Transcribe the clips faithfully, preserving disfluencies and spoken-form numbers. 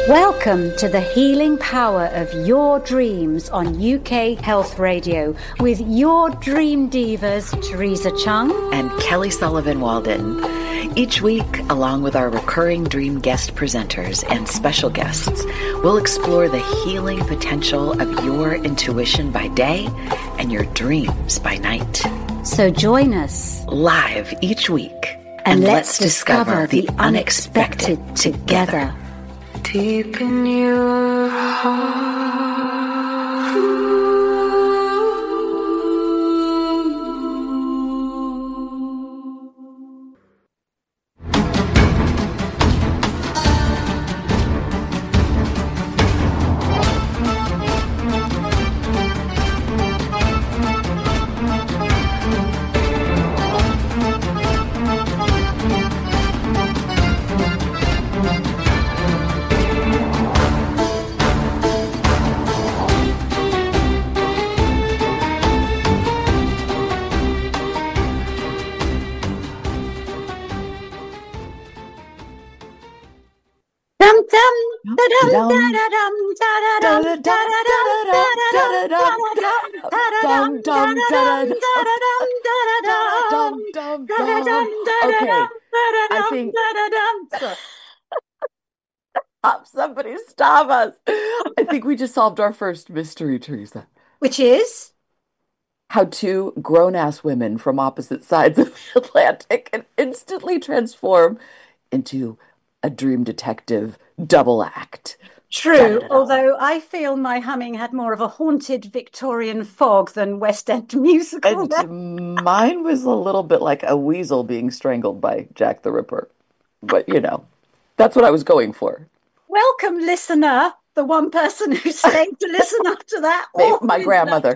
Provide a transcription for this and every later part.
Welcome to the healing power of your dreams on U K Health Radio with your dream divas, Teresa Chung and Kelly Sullivan Walden. Each week, along with our recurring dream guest presenters and special guests, we'll explore the healing potential of your intuition by day and your dreams by night. So join us live each week and, and let's, let's discover, discover the unexpected, unexpected together. Deep in your heart. I think stop, somebody stop us. I think we just solved our first mystery, Teresa. Which is? How two grown-ass women from opposite sides of the Atlantic can instantly transform into a dream detective double act. True, da, da, da, da. Although I feel my humming had more of a haunted Victorian fog than West End musical. And mine was a little bit like a weasel being strangled by Jack the Ripper. But, you know, that's what I was going for. Welcome, listener, the one person who stayed to listen after that. My, my grandmother.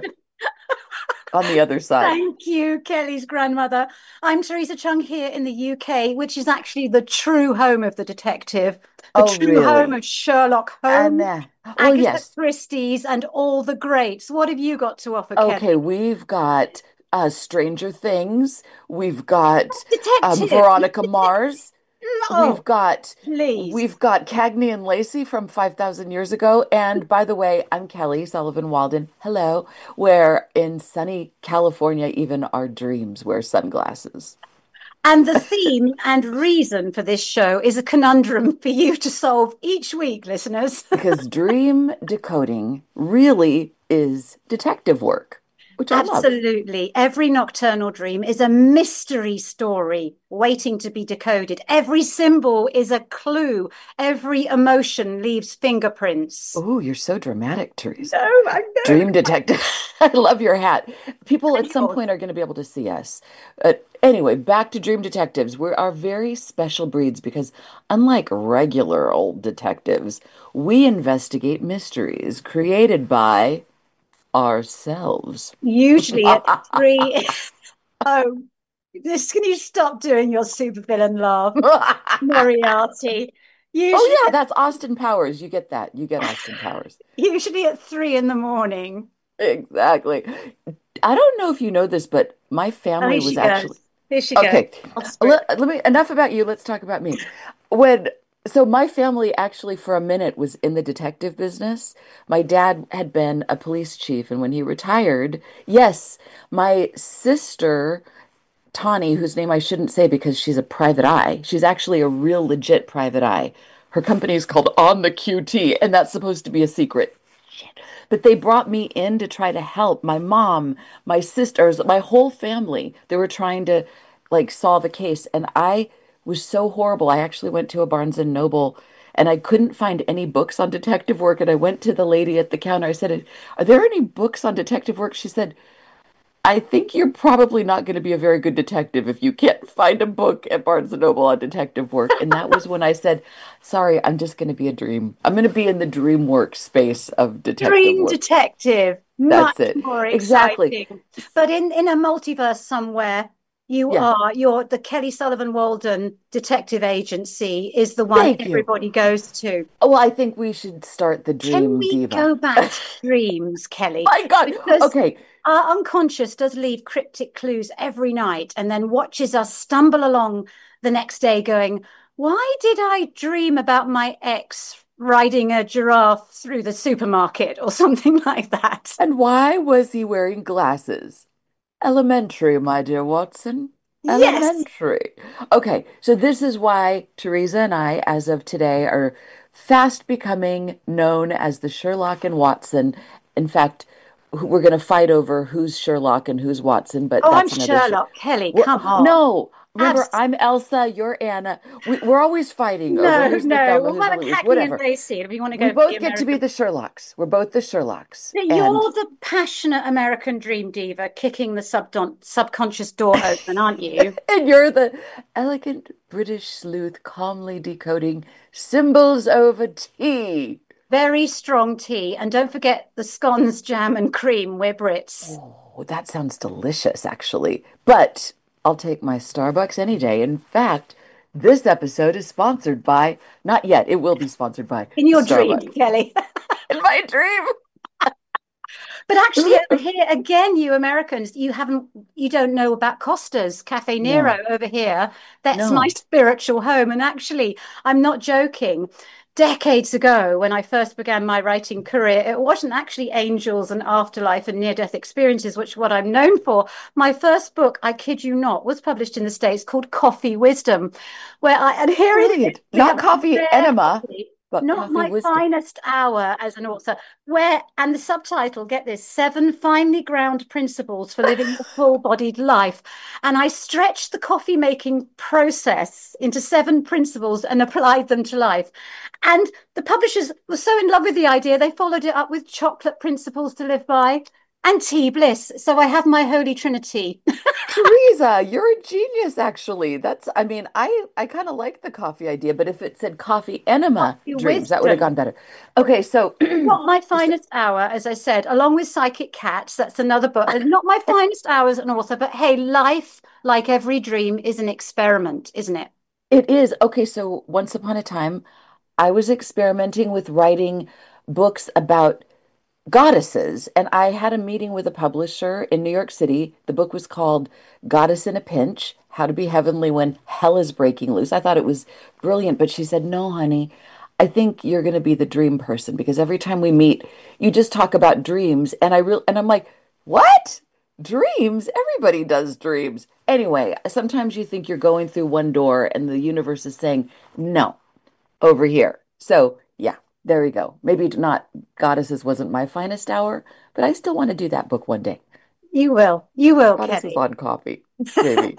On the other side. Thank you, Kelly's grandmother. I'm Teresa Chung here in the U K, which is actually the true home of the detective, the oh, true really? home of Sherlock Holmes, and, uh, well, Agatha yes. Christie's, and all the greats. What have you got to offer, okay, Kelly? We've got uh, Stranger Things. We've got detective. Um, Veronica Mars. Oh, we've got please. We've got Cagney and Lacey from five thousand years ago. And by the way, I'm Kelly Sullivan Walden. Hello. Where in sunny California, even our dreams wear sunglasses. And the theme and reason for this show is a conundrum for you to solve each week, listeners. Because dream decoding really is detective work. Which I Absolutely. love. Every nocturnal dream is a mystery story waiting to be decoded. Every symbol is a clue. Every emotion leaves fingerprints. Oh, you're so dramatic, Teresa. No, I know. Dream detective. I love your hat. People at some point are going to be able to see us. Uh, anyway, back to dream detectives. We are very special breeds because unlike regular old detectives, we investigate mysteries created by ourselves. Usually at three. Oh, this, can you stop doing your supervillain laugh, Moriarty? Usually oh yeah, that's Austin Powers. You get that. You get Austin Powers. Usually at three in the morning. Exactly. I don't know if you know this, but my family oh, was actually goes. Here she okay. goes. Let, let me enough about you. Let's talk about me. When So my family actually for a minute was in the detective business. My dad had been a police chief, and when he retired, yes, my sister, Tawny, whose name I shouldn't say because she's a private eye, she's actually a real legit private eye. Her company is called On the Q T, and that's supposed to be a secret. Shit. But they brought me in to try to help my mom, my sisters, my whole family. They were trying to like solve a case, and I was so horrible. I actually went to a Barnes and Noble and I couldn't find any books on detective work. And I went to the lady at the counter. I said, "Are there any books on detective work?" She said, "I think you're probably not going to be a very good detective if you can't find a book at Barnes and Noble on detective work." And that was when I said, "Sorry, I'm just going to be a dream. I'm going to be in the dream work space of detective dream work." detective. That's Much it. more Exactly. exciting. But in, in a multiverse somewhere, you Yeah. are, you're the Kelly Sullivan Walden Detective Agency is the one Thank you. everybody goes to. Well, I think we should start the Can dream we diva. go back to dreams, Kelly? My God. Because Okay. our unconscious does leave cryptic clues every night and then watches us stumble along the next day going, why did I dream about my ex riding a giraffe through the supermarket or something like that. And why was he wearing glasses? Elementary, my dear Watson. Yes. Elementary. Okay, so this is why Teresa and I, as of today, are fast becoming known as the Sherlock and Watson. In fact, we're going to fight over who's Sherlock and who's Watson, but Oh, I'm that's another show. Sherlock. Kelly, We're, come on. no, remember, Abs I'm Elsa, you're Anna. We, we're always fighting over no, who's the no. Thelma, Well, who's what the about Louise, Hackney and whatever. Lacey? If you want to We go for the both get to be American. the Sherlocks. We're both the Sherlocks. You're And the passionate American dream diva kicking the subdon subconscious door open, aren't you? and you're the elegant British sleuth calmly decoding symbols over tea. Very strong tea. And don't forget the scones, jam, and cream. We're Brits. Oh, that sounds delicious, actually. But I'll take my Starbucks any day. In fact, this episode is sponsored by, not yet, it will be sponsored by In your dream, Starbucks. Kelly. In my dream. But actually, over here, again, you Americans, you haven't, you don't know about Costa's Cafe Nero No, over here. That's my no. spiritual home. And actually, I'm not joking. Decades ago, when I first began my writing career, it wasn't actually angels and afterlife and near-death experiences, which is what I'm known for. My first book, I kid you not, was published in the States called Coffee Wisdom, where I, and here it is, Brilliant. we Not have a coffee rare enema, copy. but Not coffee my wisdom. finest hour as an author, where, and the subtitle, get this, seven finely ground principles for living a full-bodied life. And I stretched the coffee making process into seven principles and applied them to life. And the publishers were so in love with the idea, they followed it up with chocolate principles to live by and tea bliss. So I have my holy trinity. Teresa, you're a genius, actually. That's, I mean, I I kind of like the coffee idea, but if it said coffee enema Your dreams, that would have wisdom. gone better. Okay, so Not my finest hour, as I said, along with Psychic Cats. That's another book. Not my finest hour as an author, but hey, life, like every dream, is an experiment, isn't it? it is. Okay, so once upon a time, I was experimenting with writing books about goddesses, and I had a meeting with a publisher in New York City. The book was called Goddess in a Pinch: How to Be Heavenly When Hell is Breaking Loose. I thought it was brilliant, but she said, "No, honey, I think you're going to be the dream person because every time we meet, you just talk about dreams." And I real and I'm like, "What? Dreams? Everybody does dreams." Anyway, sometimes you think you're going through one door and the universe is saying, "No, over here." So, yeah, there we go. Maybe not Goddesses wasn't my finest hour, but I still want to do that book one day. You will. You will, Goddesses Kelly. on coffee, maybe.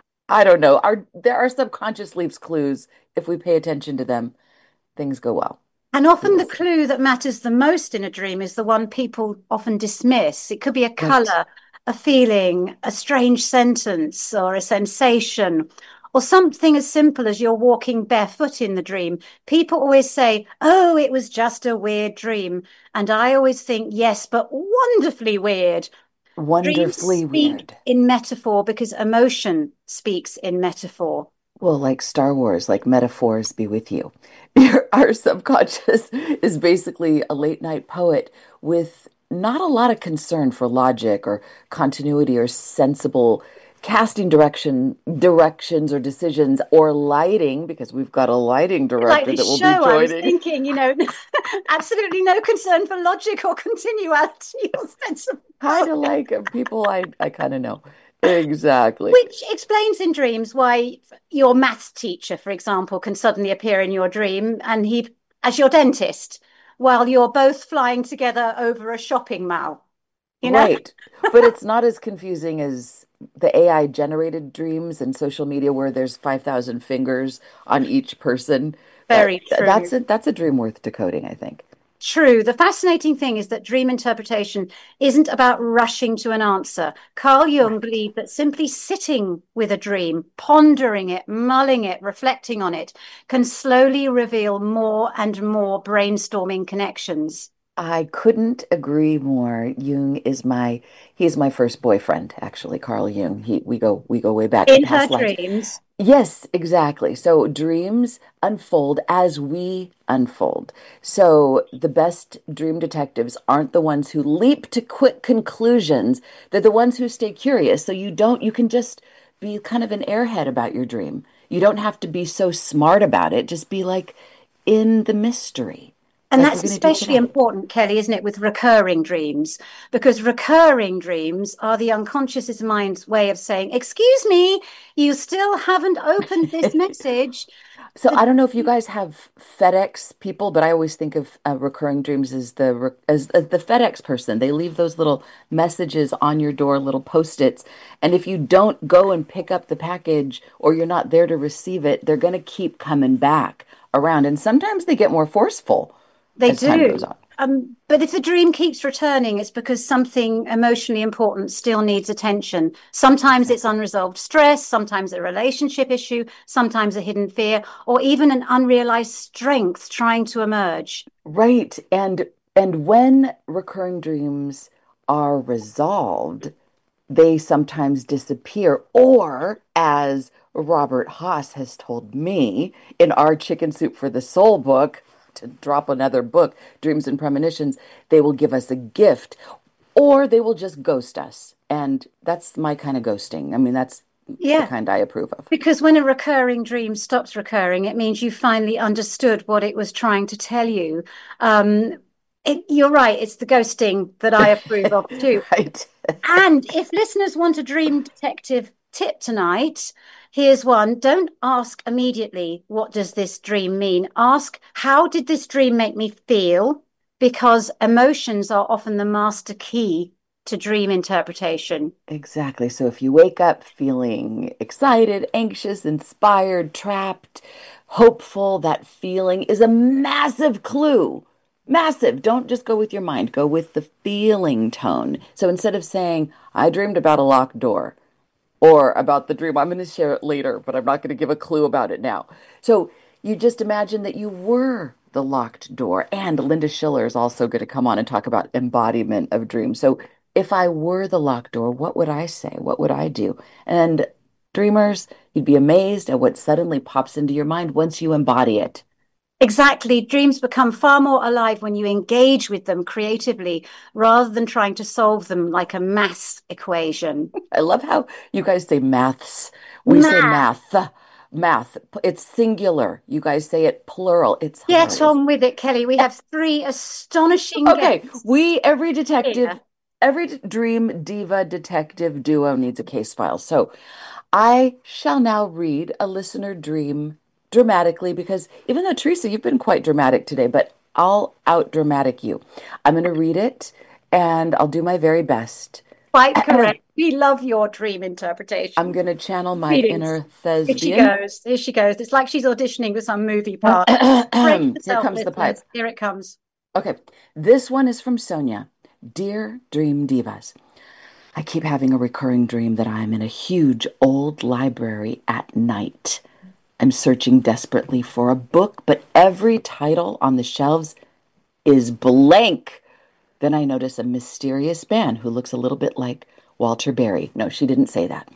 I don't know. Our there are subconscious leaves clues. If we pay attention to them, things go well. And We often will the see. clue that matters the most in a dream is the one people often dismiss. It could be a Right. color, a feeling, a strange sentence, or a sensation, or something as simple as you're walking barefoot in the dream. People always say, "Oh, it was just a weird dream." And I always think, yes, but wonderfully weird. Dreams Wonderfully speak weird. in metaphor because emotion speaks in metaphor. Well, like Star Wars, like metaphors be with you. Your- Our subconscious is basically a late night poet with not a lot of concern for logic or continuity or sensible casting direction, directions or decisions or lighting, because we've got a lighting Like director this that will be show, I was joining. thinking, you know, absolutely no concern for logic or continuality or sense of Kind of like uh, people I, I kind of know. Exactly. which explains in dreams why your maths teacher, for example, can suddenly appear in your dream and he as your dentist while you're both flying together over a shopping mall, you know? Right. But it's not as confusing as the A I generated dreams and social media where there's five thousand fingers on each person. That Very that's true. a that's a dream worth decoding, I think. True. The fascinating thing is that dream interpretation isn't about rushing to an answer. Carl Jung Right. believed that simply sitting with a dream, pondering it, mulling it, reflecting on it, can slowly reveal more and more brainstorming connections. I couldn't agree more. Jung is my he's my first boyfriend, actually, Carl Jung. He we go we go way back to In her past lives. dreams, Yes, exactly. So dreams unfold as we unfold. So the best dream detectives aren't the ones who leap to quick conclusions. They're the ones who stay curious. So you don't, you can just be kind of an airhead about your dream. You don't have to be so smart about it. Just be like, in the mystery, And like we're that's going to do especially today. important, Kelly, isn't it, with recurring dreams? Because recurring dreams are the unconscious mind's way of saying, excuse me, you still haven't opened this message. So The, I don't know if you guys have FedEx people, but I always think of uh, recurring dreams as the re- as, as the FedEx person. They leave those little messages on your door, little post-its, and if you don't go and pick up the package or you're not there to receive it, they're going to keep coming back around, and sometimes they get more forceful they as time goes do. on. Um, but if the dream keeps returning, it's because something emotionally important still needs attention. Sometimes it's Exactly. unresolved stress, sometimes a relationship issue, sometimes a hidden fear, or even an unrealized strength trying to emerge. Right. And and when recurring dreams are resolved, they sometimes disappear, or as Robert Haas has told me in our Chicken Soup for the Soul book, to drop another book, Dreams and Premonitions, they will give us a gift, or they will just ghost us. And that's my kind of ghosting. I mean, that's the Yeah. kind I approve of. Because when a recurring dream stops recurring, it means you finally understood what it was trying to tell you. Um, it, you're right, it's the ghosting that I approve of too. Right. And if listeners want a dream detective tip tonight, here's one. Don't ask immediately, what does this dream mean? Ask, how did this dream make me feel? Because emotions are often the master key to dream interpretation. Exactly. So if you wake up feeling excited, anxious, inspired, trapped, hopeful, that feeling is a massive clue. Massive. Don't just go with your mind, go with the feeling tone. So instead of saying, I dreamed about a locked door or about the dream, I'm going to share it later, but I'm not going to give a clue about it now. So you just imagine that you were the locked door. And Linda Schiller is also going to come on and talk about embodiment of dreams. So if I were the locked door, what would I say? What would I do? And dreamers, you'd be amazed at what suddenly pops into your mind once you embody it. Exactly. Dreams become far more alive when you engage with them creatively rather than trying to solve them like a math equation. I love how you guys say maths. We say Math. math, math. It's singular. You guys say it plural. It's Get hilarious. on with it, Kelly. We have three astonishing Okay, guests we, every detective, here. every d- dream diva detective duo needs a case file. So I shall now read a listener dream dramatically because even though Teresa, you've been quite dramatic today, but I'll out dramatic you. I'm going to read it and I'll do my very best. Quite correct. We love your dream I'm interpretation. going to channel my Greetings. inner Here she thespian. goes. Here she goes. It's like she's auditioning for some movie part. Brace Here yourself, comes the pipe. listeners. Here it comes. Okay, this one is from Sonia. Dear Dream Divas, I keep having a recurring dream that I am in a huge old library at night. I'm searching desperately for a book, but every title on the shelves is blank. Then I notice a mysterious man who looks a little bit like Walter Berry. No, she didn't say that.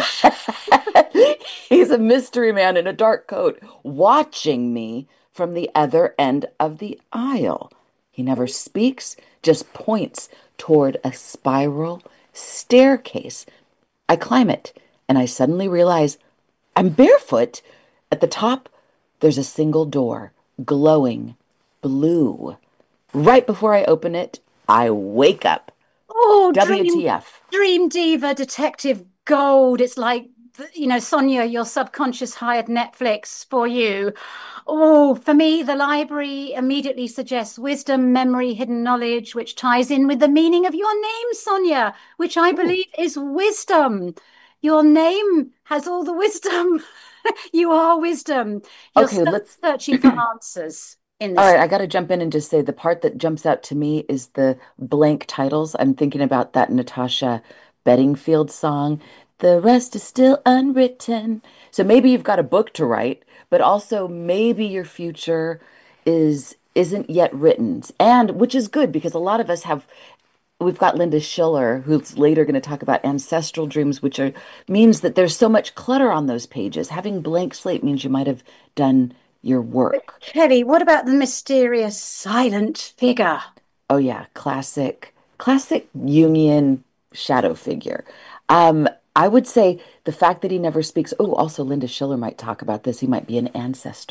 He's a mystery man in a dark coat watching me from the other end of the aisle. He never speaks, just points toward a spiral staircase. I climb it, and I suddenly realize I'm barefoot. At the top, there's a single door, glowing blue. Right before I open it, I wake up. Oh, dream, W T F. dream diva, detective gold. It's like, you know, Sonia, your subconscious hired Netflix for you. Oh, for me, the library immediately suggests wisdom, memory, hidden knowledge, which ties in with the meaning of your name, Sonia, which I Ooh. believe is wisdom. Your name has all the wisdom. You are wisdom. You're Okay, let's. searching for answers in All this. right, I got to jump in and just say the part that jumps out to me is the blank titles. I'm thinking about that Natasha Bedingfield song. The rest is still unwritten. So maybe you've got a book to write, but also maybe your future is isn't yet written. And which is good because a lot of us have we've got Linda Schiller, who's later going to talk about ancestral dreams, which are means that there's so much clutter on those pages. Having blank slate means you might have done your work. Kelly, what about the mysterious silent figure? Oh yeah, classic, classic Jungian shadow figure. Um, I would say the fact that he never speaks. Oh, also Linda Schiller might talk about this. He might be an ancestor.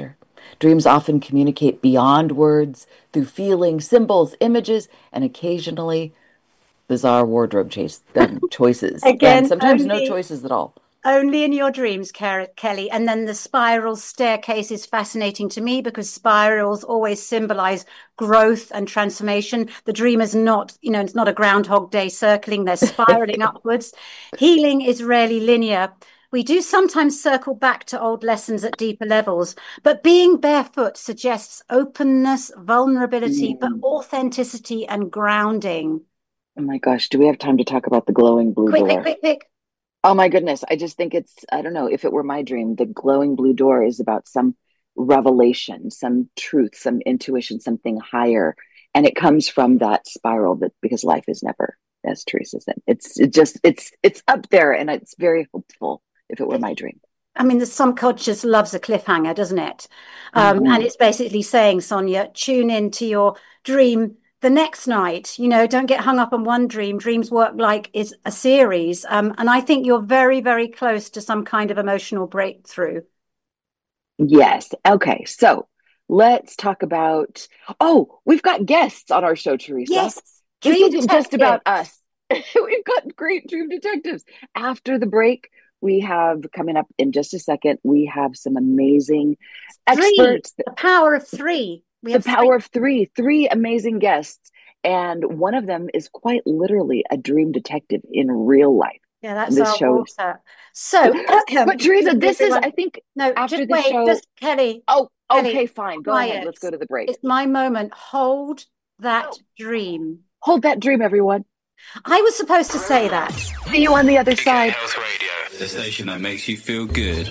Dreams often communicate beyond words through feelings, symbols, images, and occasionally bizarre wardrobe chase, um, choices, and Again, sometimes no only choices at all. only in your dreams, Kelly. And then the spiral staircase is fascinating to me because spirals always symbolize growth and transformation. The dream is not, you know, it's not a Groundhog Day circling, they're spiraling upwards. Healing is rarely linear. We do sometimes circle back to old lessons at deeper levels, but being barefoot suggests openness, vulnerability, but Mm. authenticity and grounding. Oh my gosh, do we have time to talk about the glowing blue Quick, quick, door? quick, quick. Oh my goodness, I just think it's, I don't know, if it were my dream, the glowing blue door is about some revelation, some truth, some intuition, something higher. And it comes from that spiral that because life is never, as Teresa said, it's it just it's it's up there and it's very hopeful if it were my dream. I mean, the subconscious loves a cliffhanger, doesn't it? Um, Mhm. and it's basically saying, Sonia, tune into your dream the next night. You know, don't get hung up on one dream. Dreams work like it's a series. Um, and I think you're very, very close to some kind of emotional breakthrough. Yes. Okay. So let's talk about. Oh, we've got guests on our show, Teresa. Yes, This dream isn't just about detective. us. We've got great dream detectives. After the break, we have coming up in just a second, we have some amazing Three, experts. the power of three. We The have three. power of three, three amazing guests. And one of them is quite literally a dream detective in real life. Yeah, that's This our show is. water. So, But Teresa, this is, everyone, I think, no, after just the wait, show. just Kelly, Oh, Kelly, okay, fine. Go ahead. quiet. Let's go to the break. It's my moment. Hold that dream. Hold that dream, everyone. I was supposed to say that. See you on the other U K side. Health Radio, the station that makes you feel good.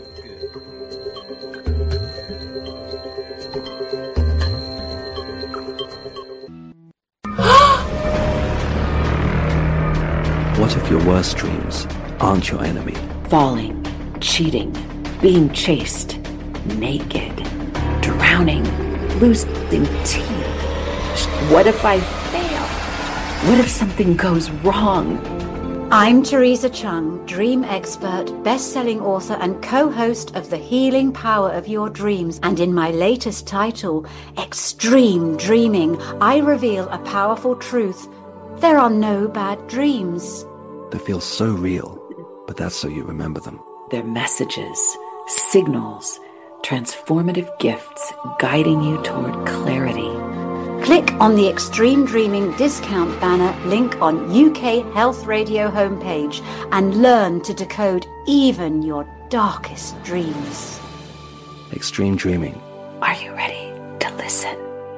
What if your worst dreams aren't your enemy? Falling, cheating, being chased, naked, drowning, losing teeth. What if I fail? What if something goes wrong? I'm Teresa Chung, dream expert, best-selling author and co-host of The Healing Power of Your Dreams. And in my latest title, Extreme Dreaming, I reveal a powerful truth. There are no bad dreams. They feel so real, but that's so you remember them. They're messages, signals, transformative gifts guiding you toward clarity. Click on the Extreme Dreaming discount banner link on U K Health Radio homepage and learn to decode even your darkest dreams. Extreme dreaming. Are you ready to listen?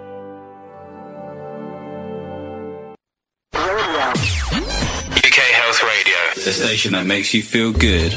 U K Health Radio, the station that makes you feel good.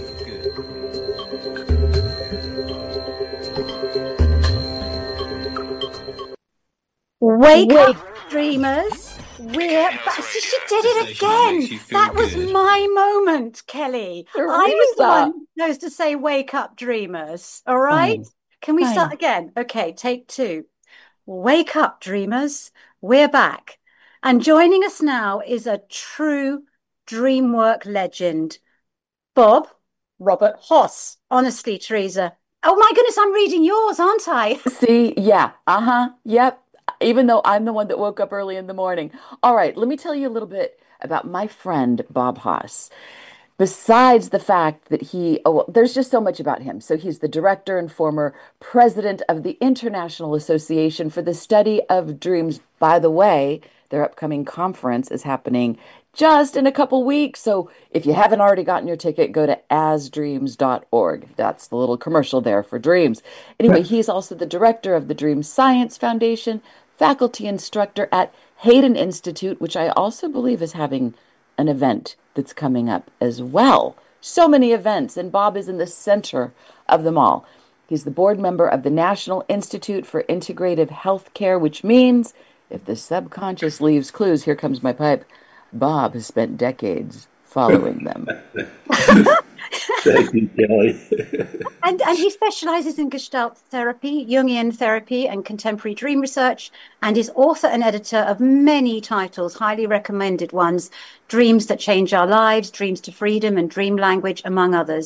Wake, Wake up, dreamers. We're back. See, she did it again. That was my moment, Kelly. I was the one supposed to say wake up, dreamers. All right? Fine. Can we Fine. start again? Okay, take two. Wake up, dreamers. We're back. And joining us now is a true DreamWork legend, Bob Robert Hoss. Honestly, Teresa. Oh my goodness, I'm reading yours, aren't I? See, yeah, uh-huh, yep. Even though I'm the one that woke up early in the morning. All right, let me tell you a little bit about my friend, Bob Hoss. Besides the fact that he, oh, well, there's just so much about him. So he's the director and former president of the International Association for the Study of Dreams. By the way, their upcoming conference is happening just in a couple weeks. So if you haven't already gotten your ticket, go to as dreams dot org. That's the little commercial there for dreams. Anyway, he's also the director of the Dream Science Foundation, faculty instructor at Hayden Institute, which I also believe is having an event that's coming up as well. So many events, and Bob is in the center of them all. He's the board member of the National Institute for Integrative Healthcare, which means if the subconscious leaves clues, here comes my pipe, Bob has spent decades following them. Thank you, Kelly. And, and he specializes in Gestalt therapy, Jungian therapy, and contemporary dream research, and is author and editor of many titles, highly recommended ones, Dreams That Change Our Lives, Dreams to Freedom, and Dream Language, among others.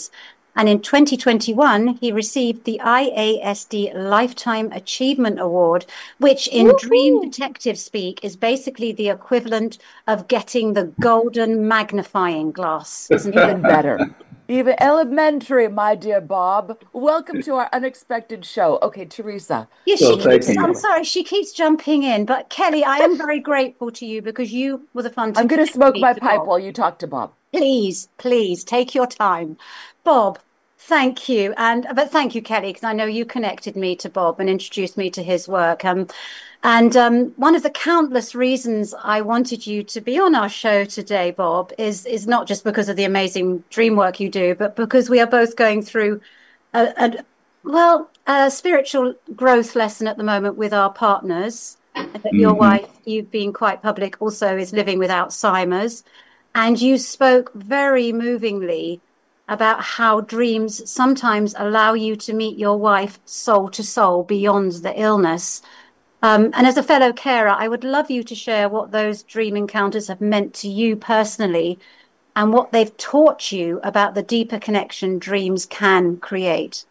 And in twenty twenty-one, he received the I A S D Lifetime Achievement Award, which in Woo-hoo! Dream Detective speak is basically the equivalent of getting the golden magnifying glass, isn't it? Even better. Even elementary, my dear Bob. Welcome to our unexpected show. Okay, Teresa. Yeah, she Well, thank keeps, you. I'm sorry, she keeps jumping in. But Kelly, I am very grateful to you because you were the fun to I'm going to connect smoke me my to pipe Bob. while you talk to Bob. Please, please take your time. Bob, thank you. And but thank you, Kelly, because I know you connected me to Bob and introduced me to his work. Um, and um, one of the countless reasons I wanted you to be on our show today, Bob, is is not just because of the amazing dream work you do, but because we are both going through a, a well, a spiritual growth lesson at the moment with our partners. And that your Mhm. wife, you've been quite public, also is living with Alzheimer's. And you spoke very movingly about how dreams sometimes allow you to meet your wife soul to soul beyond the illness. Um, and as a fellow carer, I would love you to share what those dream encounters have meant to you personally and what they've taught you about the deeper connection dreams can create.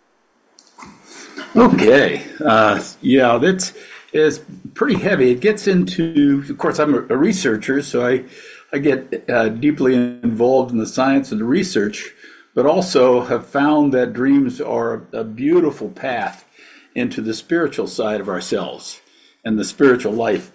Okay. Uh, yeah, that's is pretty heavy. It gets into, of course, I'm a, a researcher, so I, I get uh, deeply involved in the science and the research, but also have found that dreams are a, a beautiful path into the spiritual side of ourselves and the spiritual life.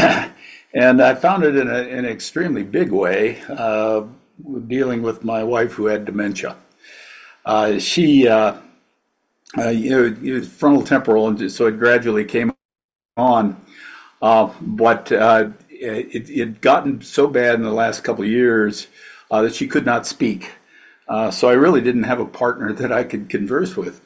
And I found it in, a, in an extremely big way, uh, dealing with my wife who had dementia. Uh, she, uh, uh, you know, it was frontal temporal, and so it gradually came on. Uh, but uh, it had gotten so bad in the last couple of years uh, that she could not speak. Uh, so I really didn't have a partner that I could converse with.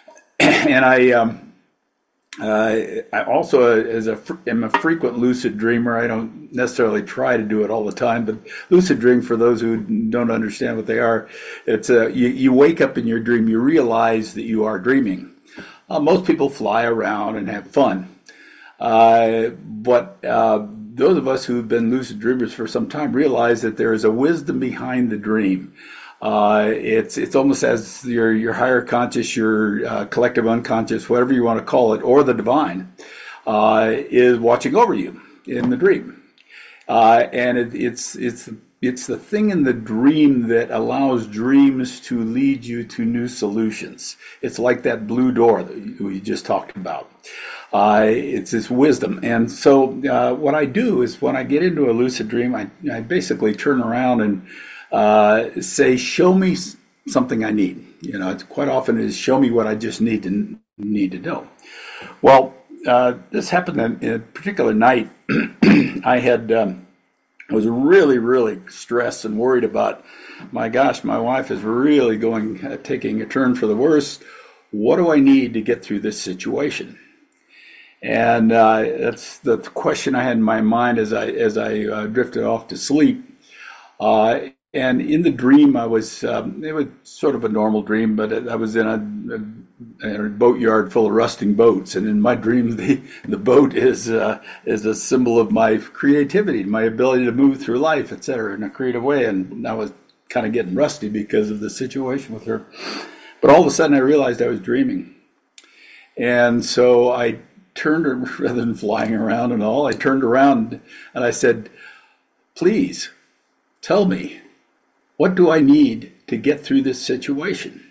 And I, um, uh, I also, as a, am a frequent lucid dreamer. I don't necessarily try to do it all the time, but lucid dream, for those who don't understand what they are, it's a, you, you wake up in your dream, you realize that you are dreaming. Uh, most people fly around and have fun. Uh, but uh, those of us who've been lucid dreamers for some time realize that there is a wisdom behind the dream. Uh, it's it's almost as your your higher conscious, your uh, collective unconscious, whatever you want to call it, or the divine, uh, is watching over you in the dream. Uh, and it, it's it's it's the thing in the dream that allows dreams to lead you to new solutions. It's like that blue door that we just talked about. Uh, it's this wisdom. And so uh, what I do is when I get into a lucid dream, I, I basically turn around and uh, say, show me something I need. You know, it's quite often is show me what I just need to need to know. Well, uh, this happened in, in a particular night. I had, um, I was really, really stressed and worried about, my gosh, my wife is really going, uh, taking a turn for the worse. What do I need to get through this situation? And uh, that's the question I had in my mind as I as I uh, drifted off to sleep. Uh, and in the dream, I was um, it was sort of a normal dream, but I was in a, a, a boatyard full of rusting boats. And in my dream, the the boat is uh, is a symbol of my creativity, my ability to move through life, et cetera, in a creative way. And I was kind of getting rusty because of the situation with her. But all of a sudden, I realized I was dreaming, and so I turned, rather than flying around and all, I turned around and I said, please tell me, what do I need to get through this situation?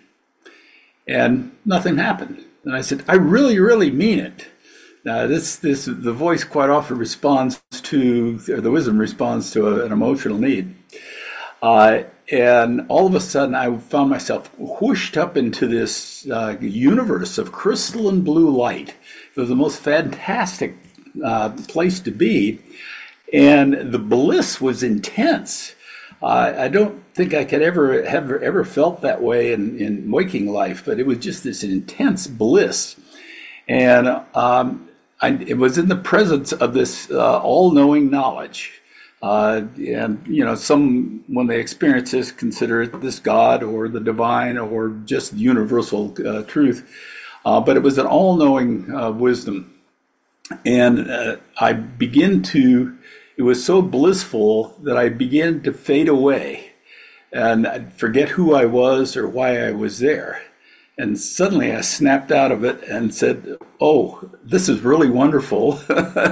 And nothing happened. And I said, I really, really mean it. Now, this, this, the voice quite often responds to, or the wisdom responds to a, an emotional need. Uh, and all of a sudden, I found myself whooshed up into this uh, universe of crystalline blue light. It was the most fantastic uh, place to be, and the bliss was intense. Uh, I don't think I could ever have ever felt that way in, in waking life, but it was just this intense bliss. And um, I, it was in the presence of this uh, all-knowing knowledge. Uh, and, you know, some, when they experience this, consider it this God or the divine or just universal uh, truth. Uh, but it was an all-knowing uh, wisdom. And uh, I begin to, it was so blissful that I began to fade away. and I'd forget who I was or why I was there. And suddenly I snapped out of it and said, oh, this is really wonderful.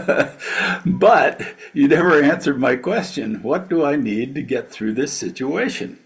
But you never answered my question. What do I need to get through this situation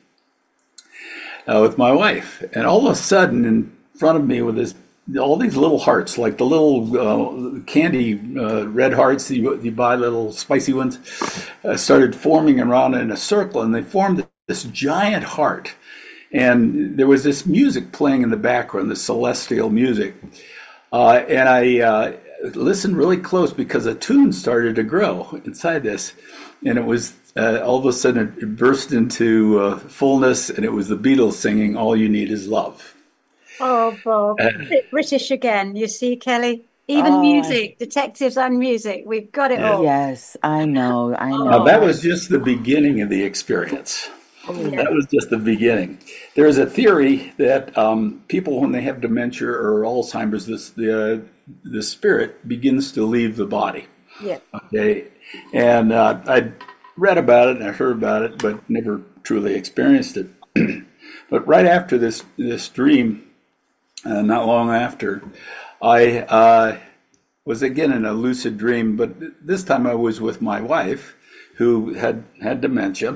uh, with my wife? And all of a sudden, in front of me with this, all these little hearts, like the little uh, candy uh, red hearts that you, you buy, little spicy ones, uh, started forming around in a circle, and they formed this giant heart. And there was this music playing in the background, this celestial music. Uh, and I uh, listened really close because a tune started to grow inside this. And it was, uh, all of a sudden, it burst into uh, fullness, and it was the Beatles singing, All You Need Is Love. Oh, Bob. Uh, British again, you see, Kelly? Even oh, music, detectives and music, we've got it yeah. all. Yes, I know, I know. Now, that was just the beginning of the experience. Oh, yeah. That was just the beginning. There is a theory that um, people, when they have dementia or Alzheimer's, this the uh, the spirit begins to leave the body. Yeah. Okay. And uh, I'd read about it and I heard about it, but never truly experienced it. But right after this this dream, uh, not long after, I uh, was again in a lucid dream, but this time I was with my wife, who had had dementia.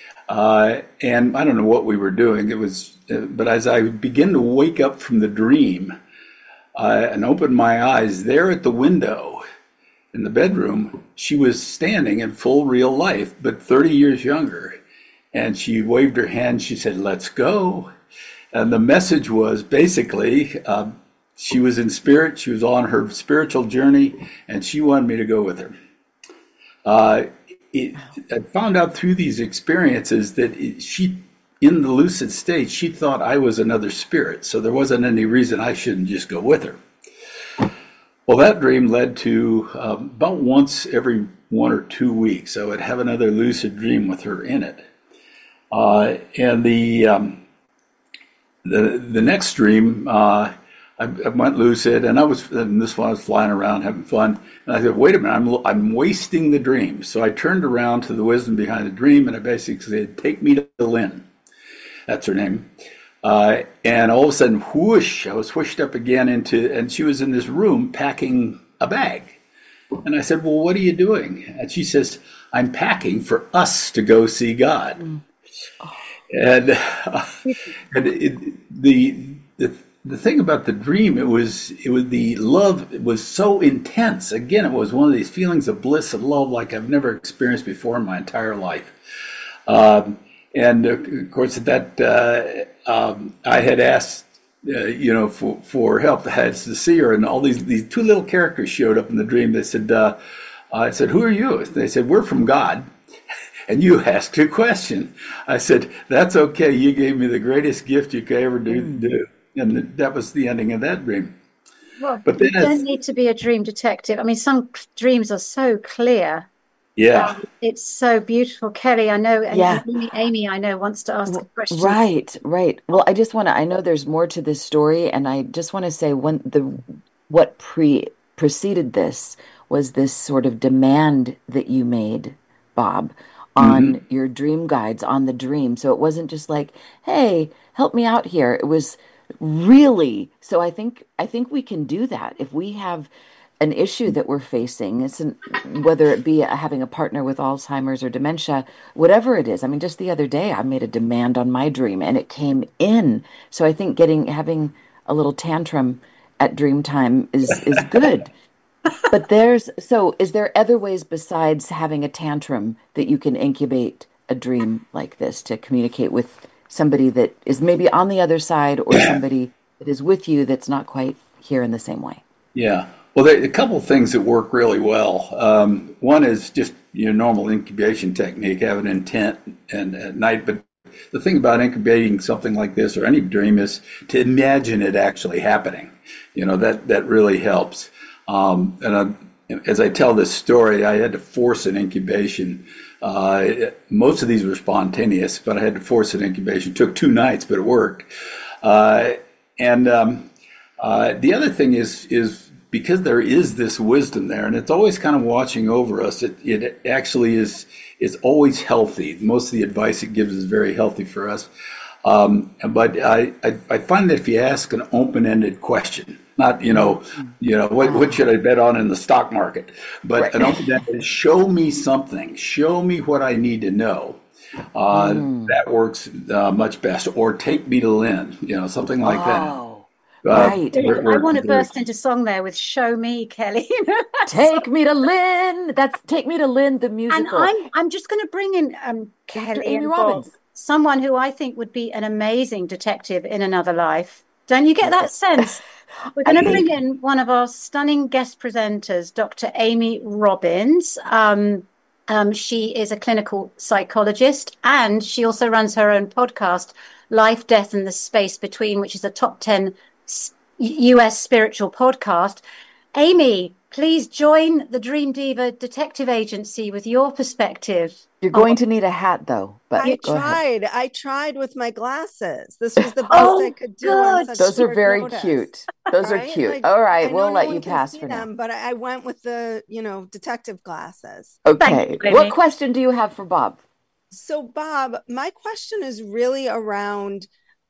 Uh, and I don't know what we were doing. It was, uh, but as I began to wake up from the dream uh, and open my eyes, there at the window in the bedroom, she was standing in full real life, but thirty years younger. And she waved her hand. She said, "Let's go." And the message was basically, uh, she was in spirit. She was on her spiritual journey, and she wanted me to go with her. Uh, It, I found out through these experiences that it, she, in the lucid state, she thought I was another spirit, so there wasn't any reason I shouldn't just go with her. Well, that dream led to um, about once every one or two weeks, I would have another lucid dream with her in it. Uh, and the, um, the the next dream, uh, I, I went lucid, and I was, and this one I was flying around having fun. And I said, wait a minute, I'm I'm wasting the dream. So I turned around to the wisdom behind the dream, and I basically said, take me to Lynn. That's her name. Uh, and all of a sudden, whoosh, I was whooshed up again into, and she was in this room packing a bag. And I said, well, what are you doing? And she says, I'm packing for us to go see God. Mm. Oh. And, uh, and it, the the The thing about the dream, it was it was the love, it was so intense. Again, it was one of these feelings of bliss, of love, like I've never experienced before in my entire life. Um, and uh, of course, that uh, um, I had asked, uh, you know, for, for help. I had to see her, and all these these two little characters showed up in the dream. They said, uh, I said, who are you? They said, we're from God. And you asked a question. I said, that's okay. You gave me the greatest gift you could ever do. Mm. do. And that was the ending of that dream. Well, but then you don't need to be a dream detective. I mean, some dreams are so clear. Yeah. Um, it's so beautiful. Kelly, I know, and yeah. Amy, Amy, I know, wants to ask a question. Right, right. Well, I just want to, I know there's more to this story, and I just want to say one, the what pre preceded this was this sort of demand that you made, Bob, on mm-hmm. your dream guides, on the dream. So it wasn't just like, hey, help me out here. It was really, so I think I think we can do that if we have an issue that we're facing. It's an, whether it be having a partner with Alzheimer's or dementia, whatever it is. I mean, just the other day, I made a demand on my dream, and it came in. So I think getting having a little tantrum at dream time is is good. But there's so is there other ways besides having a tantrum that you can incubate a dream like this to communicate with somebody that is maybe on the other side, or somebody that is with you that's not quite here in the same way? Yeah. Well, there are a couple of things that work really well. Um, one is just your normal incubation technique, have an intent and at night. But the thing about incubating something like this or any dream is to imagine it actually happening. You know, that, that really helps. Um, and I, as I tell this story, I had to force an incubation. Uh, most of these were spontaneous, but I had to force an incubation. It took two nights, but it worked. Uh, and um, uh, the other thing is is because there is this wisdom there, and it's always kind of watching over us. It it actually is is always healthy. Most of the advice it gives is very healthy for us. Um, but I, I I find that if you ask an open-ended question, not you know you know what what should I bet on in the stock market, but right. an open-ended, show me something, show me what I need to know. Uh, mm. That works uh, much best. Or take me to Lynn, you know, something like oh, that. Uh, right. We're, we're, I want to burst into song there with "Show Me, Kelly." Take me to Lynn. That's "Take Me to Lynn," the musical. And I'm I'm just going to bring in um, Kelly Amy and Robbins, Bob, someone who I think would be an amazing detective in another life. Don't you get that sense? We're going to bring in one of our stunning guest presenters, Doctor Amy Robbins. Um, Um, she is a clinical psychologist, and she also runs her own podcast, Life, Death, and the Space Between, which is a top ten U S spiritual podcast. Amy, please join the Dream Diva Detective Agency with your perspective. You're going oh. to need a hat, though. But I go tried. Ahead. I tried with my glasses. This was the best oh, I could do. Good. On such Those are very notice. cute. Those right? are cute. Like, All right, I we'll no let you pass for them, now. But I went with the, you know, detective glasses. Okay. You, what question do you have for Bob? So, Bob, my question is really around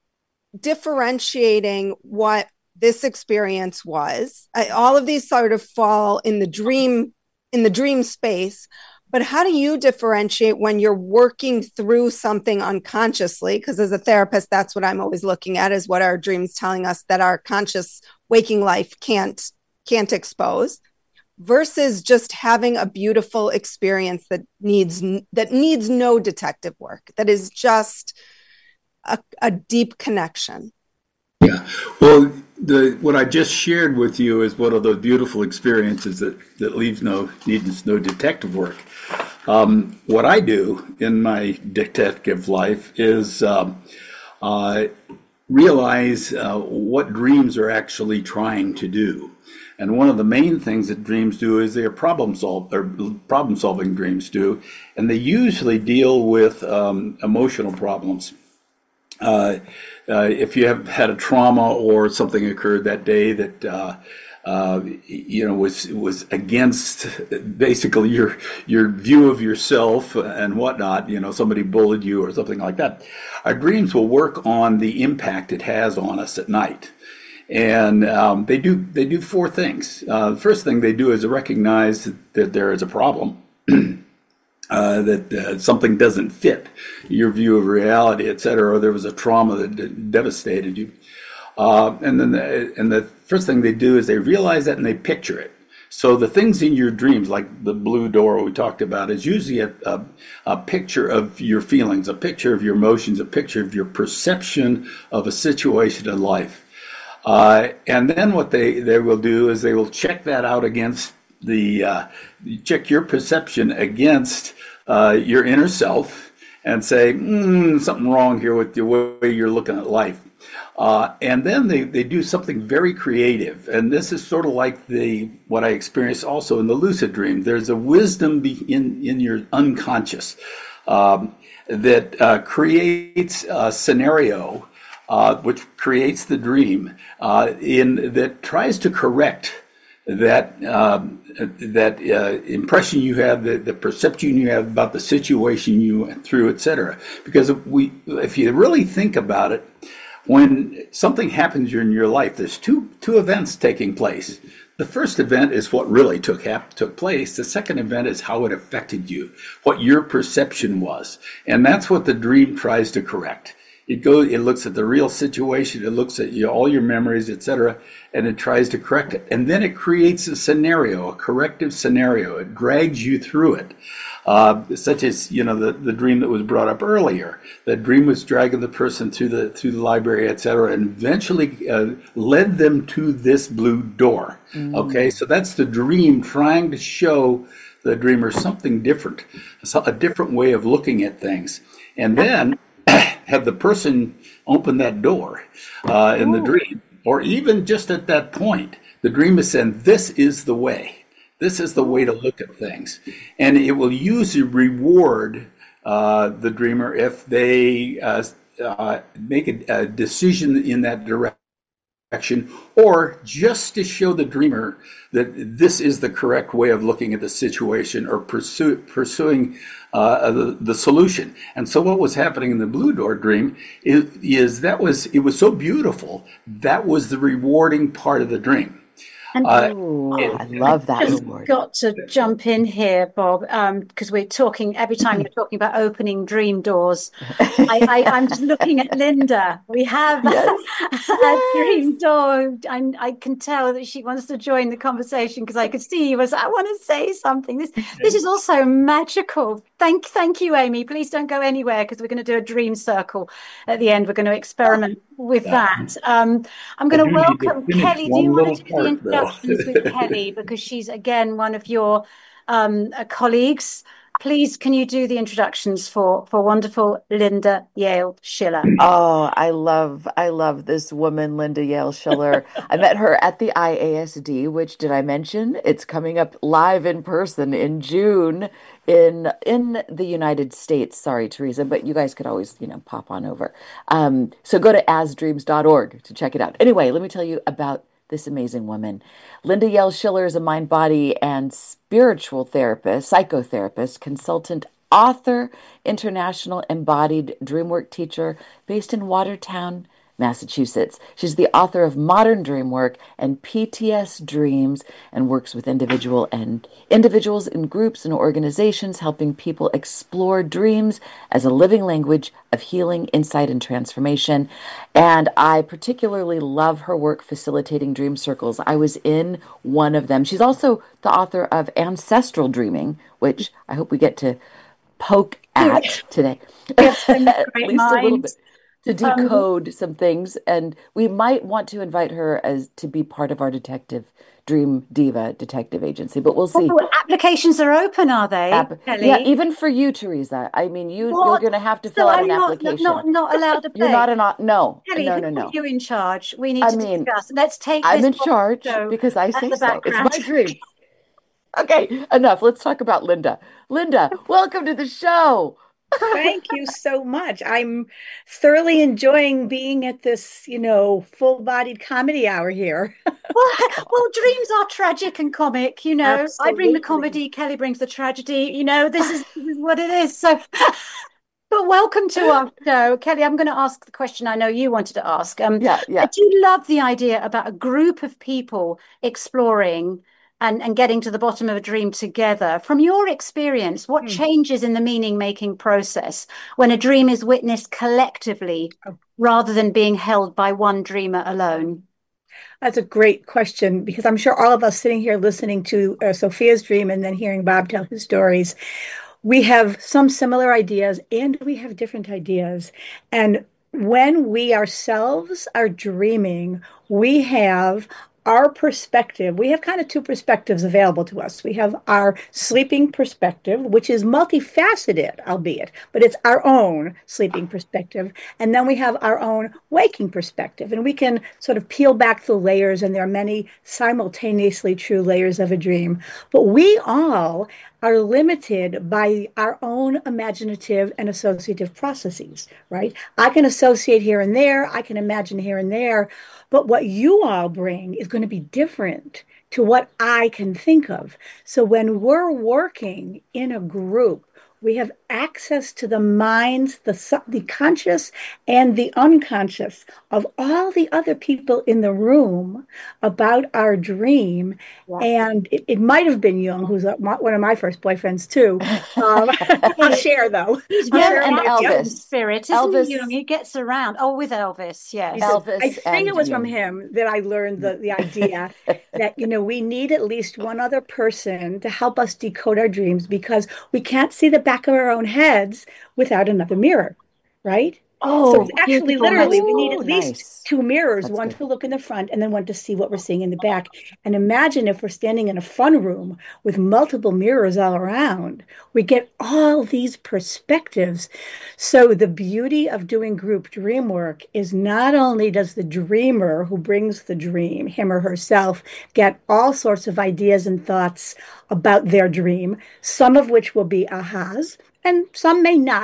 differentiating what this experience was. I, all of these sort of fall in the dream, in the dream space. But how do you differentiate when you're working through something unconsciously? Because as a therapist, that's what I'm always looking at, is what our dreams telling us that our conscious waking life can't can't expose, versus just having a beautiful experience that needs that needs no detective work, that is just a, a deep connection. Yeah. Well, the what I just shared with you is one of those beautiful experiences that, that leaves no needs no detective work. Um, what I do in my detective life is um, uh, realize uh, what dreams are actually trying to do. And one of the main things that dreams do is they're problem solve or problem solving dreams do, and they usually deal with um, emotional problems. Uh, uh, if you have had a trauma or something occurred that day that uh, uh, you know was was against basically your your view of yourself and whatnot, you know, somebody bullied you or something like that, our dreams will work on the impact it has on us at night. And um, they do they do four things. Uh, the first thing they do is recognize that, that there is a problem. Uh, that uh, something doesn't fit your view of reality, et cetera, or there was a trauma that d- devastated you. Uh, and then the, and the first thing they do is they realize that and they picture it. So the things in your dreams, like the blue door we talked about, is usually a, a, a picture of your feelings, a picture of your emotions, a picture of your perception of a situation in life. Uh, and then what they, they will do is they will check that out against the, uh, check your perception against uh, your inner self and say, mm, something wrong here with the way you're looking at life. Uh, and then they, they do something very creative. And this is sort of like the what I experienced also in the lucid dream. There's a wisdom be in, in your unconscious um, that uh, creates a scenario uh, which creates the dream uh, in that tries to correct that um, that uh, impression you have, the, the perception you have about the situation you went through, et cetera. Because if we, if you really think about it, when something happens in your life, there's two two events taking place. The first event is what really took hap- took place. The second event is how it affected you, what your perception was, and that's what the dream tries to correct. It goes, it looks at the real situation, it looks at you, all your memories, et cetera, and it tries to correct it. And then it creates a scenario, a corrective scenario. It drags you through it, uh, such as, you know, the, the dream that was brought up earlier. The dream was dragging the person through the through the library, et cetera, and eventually uh, led them to this blue door. Mm. Okay, so that's the dream trying to show the dreamer something different, a different way of looking at things. And then have the person open that door uh, in the dream, or even just at that point, the dream is saying, this is the way. This is the way to look at things. And it will usually reward uh, the dreamer if they uh, uh, make a, a decision in that direction. action, or just to show the dreamer that this is the correct way of looking at the situation or pursue, pursuing uh, the, the solution. And so what was happening in the Blue Door dream is, is that was, it was so beautiful. That was the rewarding part of the dream. And Uh, Ooh, it- I love that just reward. got to jump in here, Bob, because we're talking every time you're talking about opening dream doors. I, I, I'm just looking at Linda. We have Yes. a dream door. I, I can tell that she wants to join the conversation because I could see you as I want to say something. This this is also magical. Thank thank you, Amy. Please don't go anywhere because we're going to do a dream circle at the end. We're going to experiment with that. Um, I'm going I to do need to welcome finish Kelly. Do one you want little to do the part, though. introductions with Kelly because she's again one of your um, uh, colleagues? Please, can you do the introductions for for wonderful Linda Yale Schiller? Oh, I love, I love this woman, Linda Yale Schiller. I met her at the I A S D, which did I mention? It's coming up live in person in June in in the United States. Sorry, Teresa, but you guys could always, you know, pop on over. Um, so go to as dreams dot org to check it out. Anyway, let me tell you about this amazing woman. Linda Yale Schiller is a mind, body, and spiritual therapist, psychotherapist, consultant, author, international embodied dreamwork teacher based in Watertown, Massachusetts. She's the author of Modern Dreamwork and P T S Dreams and works with individual and individuals in groups and organizations, helping people explore dreams as a living language of healing, insight, and transformation. And I particularly love her work facilitating dream circles. I was in one of them. She's also the author of Ancestral Dreaming, which I hope we get to poke at today. Yes, and At great least a little minds. bit to decode some things, and we might want to invite her as to be part of our detective dream diva detective agency, but we'll see. Oh, applications are open, are they, App- Kelly? yeah, even for you, Teresa. I mean, you you're What? going to have to So fill out I'm an not, application. not not allowed to You're pay. not an au- no, Kelly, no, who no, no. put you in charge? We need I to mean, discuss. Let's take I'm this in off charge the show because I at say the so. It's background. my dream. Okay, enough. Let's talk about Linda. Linda, welcome to the show. Thank you so much. I'm thoroughly enjoying being at this, you know, full-bodied comedy hour here. Well, well, dreams are tragic and comic, you know. I bring the Absolutely. comedy, Kelly brings the tragedy, you know, this is, this is what it is. So, but welcome to our show. Kelly, I'm going to ask the question I know you wanted to ask. Um, Yeah, I yeah. do love the idea about a group of people exploring and, and getting to the bottom of a dream together. From your experience, what Hmm. changes in the meaning-making process when a dream is witnessed collectively Oh. rather than being held by one dreamer alone? That's a great question because I'm sure all of us sitting here listening to uh, Sophia's dream and then hearing Bob tell his stories, we have some similar ideas and we have different ideas. And when we ourselves are dreaming, we have our perspective. We have kind of two perspectives available to us. We have our sleeping perspective, which is multifaceted, albeit, but it's our own sleeping perspective. And then we have our own waking perspective. And we can sort of peel back the layers, and there are many simultaneously true layers of a dream. But we all are limited by our own imaginative and associative processes, right? I can associate here and there, I can imagine here and there, but what you all bring is going to be different to what I can think of. So when we're working in a group, we have access to the minds, the, su- the conscious and the unconscious of all the other people in the room about our dream. Yeah. And it, it might have been Jung, who's a, my, one of my first boyfriends too. Um, I'll share though. He's I'll very share and with you. active in Elvis. spirit, isn't Elvis. he? Jung? He gets around. Oh, with Elvis, yes. He said- Elvis I think and it was from Jung. him that I learned the, the idea that, you know, we need at least one other person to help us decode our dreams because we can't see the back of our own heads without another mirror, right? Oh, So it's actually beautiful. literally we need Ooh, at least nice. two mirrors, That's one good. to look in the front and then one to see what we're seeing in the back. And imagine if we're standing in a fun room with multiple mirrors all around, we get all these perspectives. So the beauty of doing group dream work is not only does the dreamer who brings the dream, him or herself, get all sorts of ideas and thoughts about their dream, some of which will be ahas, and some may not, but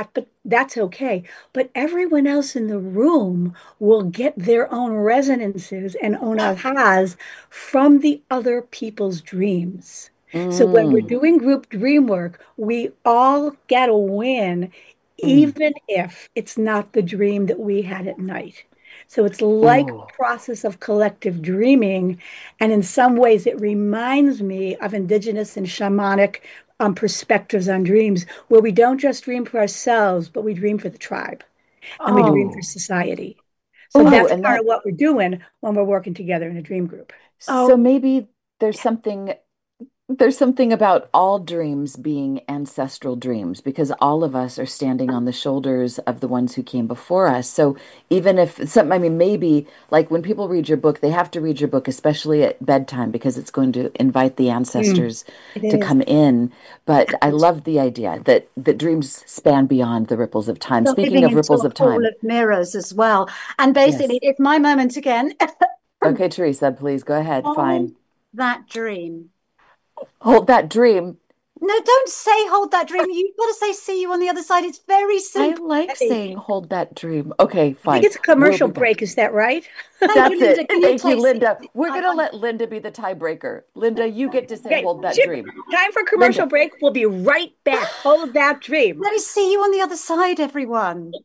that's okay. But everyone else in the room will get their own resonances and own ahas from the other people's dreams. So when we're Mm, doing group dream work, we all get a win, mm. even if it's not the dream that we had at night. So it's like Oh, a process of collective dreaming. And in some ways, it reminds me of indigenous and shamanic um, perspectives on dreams, where we don't just dream for ourselves, but we dream for the tribe and we dream for Oh, oh, society. So oh, oh, that's and part that. of what we're doing when we're working together in a dream group. So oh, maybe there's something there's something about all dreams being ancestral dreams because all of us are standing on the shoulders of the ones who came before us. So even if some, I mean, maybe like when people read your book, they have to read your book, especially at bedtime, because it's going to invite the Mm, ancestors it to is. come in. But I love the idea that that dreams span beyond the ripples of time. Speaking diving of into ripples a of pool time, of mirrors as well. And basically, yes. it's my moment again. Okay, Teresa, please go ahead. Hold Fine. that dream. Hold that dream. No, don't say hold that dream. You've got to say see you on the other side. It's very I simple. like Eddie. saying hold that dream. Okay, I think fine. it's a We'll commercial be back. break. Is that right? Thank you, That's Linda. it. Can you Thank you, take six? Linda. We're I, going to I, let Linda be the tiebreaker. Linda, you get to say Okay, hold that Chip, dream. time for commercial Linda. break. We'll be right back. Hold that dream. let me see you on the other side, everyone.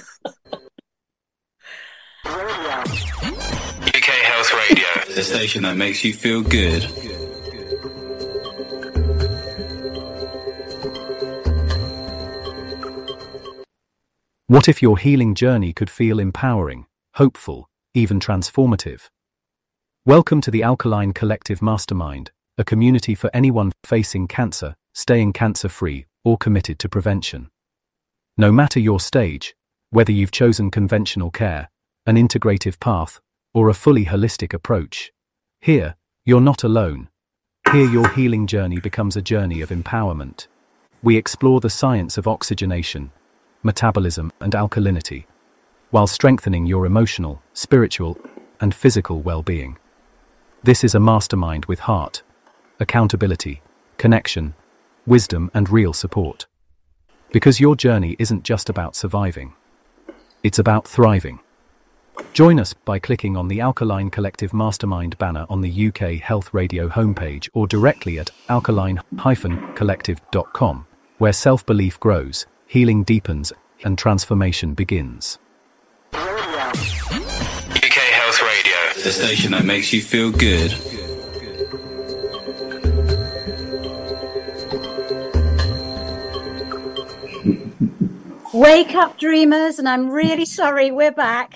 U K Health Radio, the station that makes you feel good. What if your healing journey could feel empowering, hopeful, even transformative? Welcome to the Alkaline Collective Mastermind, a community for anyone facing cancer, staying cancer-free, or committed to prevention. No matter your stage, whether you've chosen conventional care, an integrative path, or a fully holistic approach, here, you're not alone. Here your healing journey becomes a journey of empowerment. We explore the science of oxygenation, metabolism, and alkalinity, while strengthening your emotional, spiritual, and physical well-being. This is a mastermind with heart, accountability, connection, wisdom, and real support. Because your journey isn't just about surviving. It's about thriving. Join us by clicking on the Alkaline Collective Mastermind banner on the U K Health Radio homepage or directly at alkaline dash collective dot com, where self-belief grows, healing deepens, and transformation begins. U K Health Radio, the station that makes you feel good. Wake up, dreamers, and I'm really sorry we're back.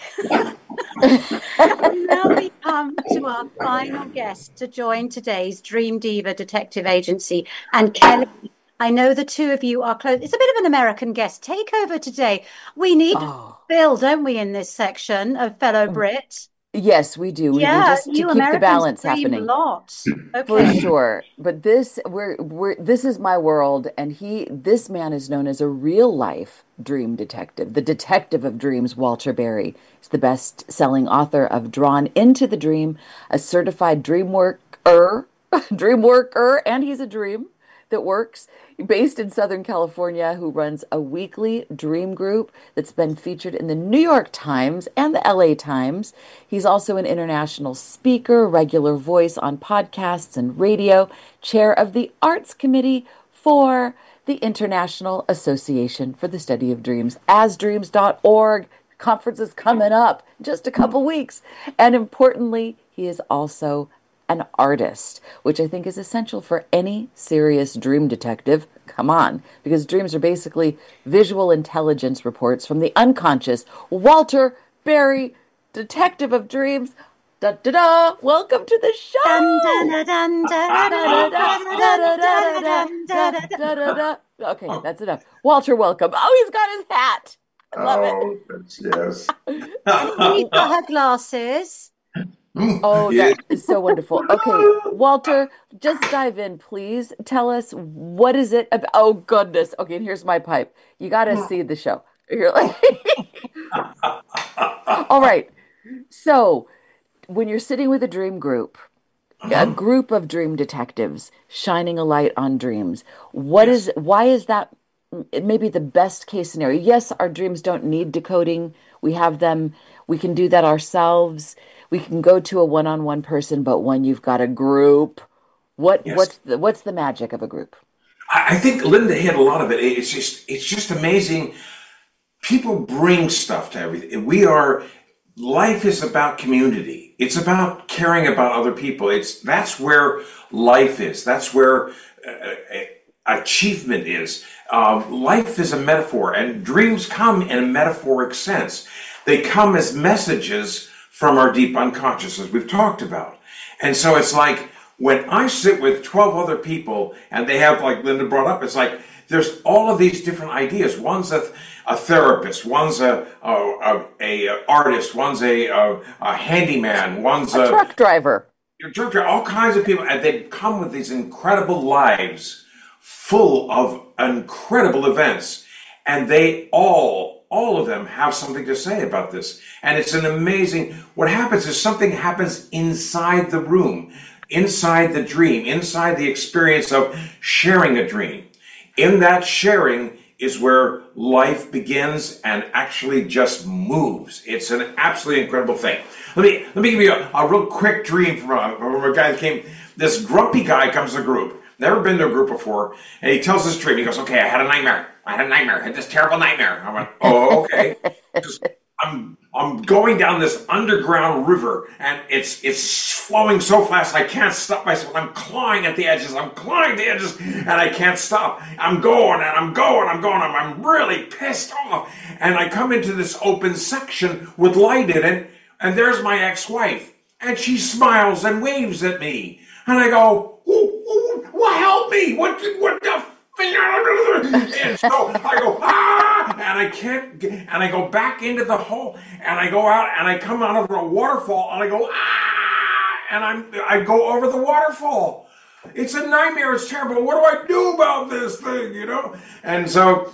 Now we come to our final guest to join today's Dream Diva Detective Agency. And Kelly, I know the two of you are close. It's a bit of an American guest takeover today. We need Oh, Phil, don't we, in this section of fellow Brit? yes, we do. We, we Yeah, just to you keep the Americans balance dream a happening. lot. For Okay. sure. But this we're we're this is my world, and he this man is known as a real life dream detective. The detective of dreams, Walter Berry. He's the best selling author of Drawn into the Dream, a certified dream worker, dream worker, and he's a dream that works, based in Southern California, who runs a weekly dream group that's been featured in the New York Times and the L A Times. He's also an international speaker, regular voice on podcasts and radio, chair of the Arts Committee for the International Association for the Study of Dreams, as dreams dot org. Conference is coming up in just a couple weeks. And importantly, he is also an artist, which I think is essential for any serious dream detective. Come on, because dreams are basically visual intelligence reports from the unconscious. Walter Berry, detective of dreams. Da da da! Welcome to the show. Dun, dun, dun, dun, dun, dun, dun, dun, dun, dun, dun, dun. Okay, that's enough. Walter, welcome. Oh, he's got his hat. I love it. Oh, that's, yes. She's got her glasses. Oh, Yeah. that is so wonderful. Okay, Walter, just dive in, please. Tell us, what is it about? Oh, goodness. Okay, and here's my pipe. You got to see the show. You're like, all right. So, when you're sitting with a dream group, a group of dream detectives shining a light on dreams, what Yes. is, why is that maybe the best case scenario. Yes, our dreams don't need decoding. We have them. We can do that ourselves. We can go to a one-on-one person, but when you've got a group, what Yes. what's the what's the magic of a group? I I think Linda hit a lot of it. It's just it's just amazing. People bring stuff to everything. We are life is about community. It's about caring about other people. It's that's where life is. That's where uh, achievement is. Uh, life is a metaphor, and dreams come in a metaphoric sense. They come as messages from our deep unconscious, as we've talked about. And so it's like when I sit with twelve other people and they have, like Linda brought up, it's like there's all of these different ideas. One's a, a therapist, one's a, a, a, a artist, one's a, a, a handyman, one's A a, truck driver. a truck driver, all kinds of people. And they come with these incredible lives full of incredible events. And they all, all of them have something to say about this. And it's an amazing, what happens is something happens inside the room, inside the dream, inside the experience of sharing a dream. In that sharing is where life begins and actually just moves. It's an absolutely incredible thing. Let me let me give you a, a real quick dream from a, from a guy that came. This grumpy guy comes to a group, never been to a group before, and he tells this dream. He goes, "Okay, I had a nightmare. I had a nightmare. I had this terrible nightmare." I went, "Oh, okay." Just, I'm I'm going down this underground river, and it's it's flowing so fast I can't stop myself. I'm clawing at the edges. I'm clawing at the edges, and I can't stop. I'm going and I'm going. I'm going. I'm, I'm really pissed off. And I come into this open section with light in it, and there's my ex-wife, and she smiles and waves at me, and I go, "Ooh, ooh, well, help me! What what the?" And so I go, ah, and I can't, get, and I go back into the hole, and I go out, and I come out of a waterfall, and I go, ah, and I'm, I go over the waterfall. It's a nightmare. It's terrible. What do I do about this thing, you know? And so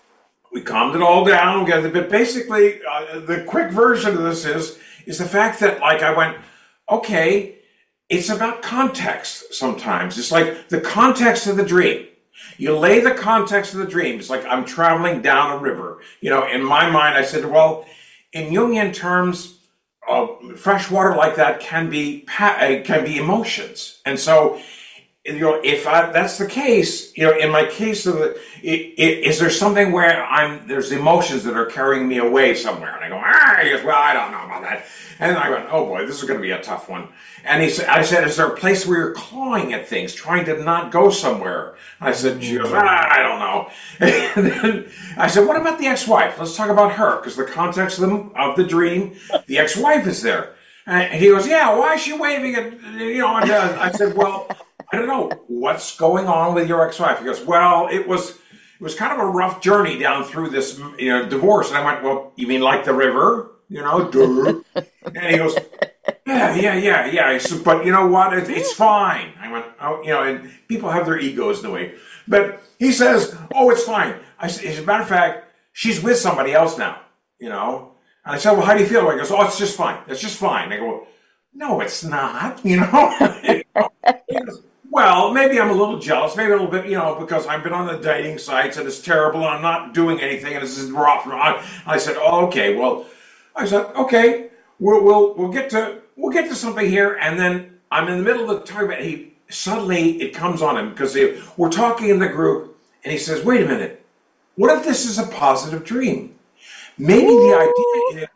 we calmed it all down. But basically, uh, the quick version of this is, is the fact that, like, I went, okay, it's about context sometimes. It's like the context of the dream. You lay the context of the dream. It's like I'm traveling down a river. You know, in my mind, I said, well, in Jungian terms, uh, fresh water like that can be can be emotions. And so, you know, if I, that's the case, you know, in my case of the, it, it, is there something where I'm there's emotions that are carrying me away somewhere? And I go, ah, he goes, well, I don't know about that. And I went, oh boy, this is going to be a tough one. And he said, I said, is there a place where you're clawing at things, trying to not go somewhere? And I said, she goes, ah, I don't know. And then I said, what about the ex-wife? Let's talk about her, because the context of the, of the dream, the ex-wife is there. And he goes, yeah, why is she waving at, you know, and uh, I said, well, I don't know, what's going on with your ex-wife? He goes, well, it was, it was kind of a rough journey down through this, you know, divorce. And I went, well, you mean like the river? You know, duh. And he goes, yeah, yeah, yeah, yeah. I said, but you know what? It, it's fine. I went, oh, you know, and people have their egos in a way. But he says, oh, it's fine. I said, as a matter of fact, she's with somebody else now, you know. And I said, well, how do you feel? He goes, oh, it's just fine. It's just fine. I go, no, it's not, you know. He goes, well, maybe I'm a little jealous, maybe a little bit, you know, because I've been on the dating sites and it's terrible and I'm not doing anything and this is rough. I said, oh, okay, well, I said, okay, we'll, we'll, we'll get to, we'll get to something here. And then I'm in the middle of the talking about, he, suddenly it comes on him because they, we're talking in the group and he says, wait a minute, what if this is a positive dream? Maybe Ooh. the idea is,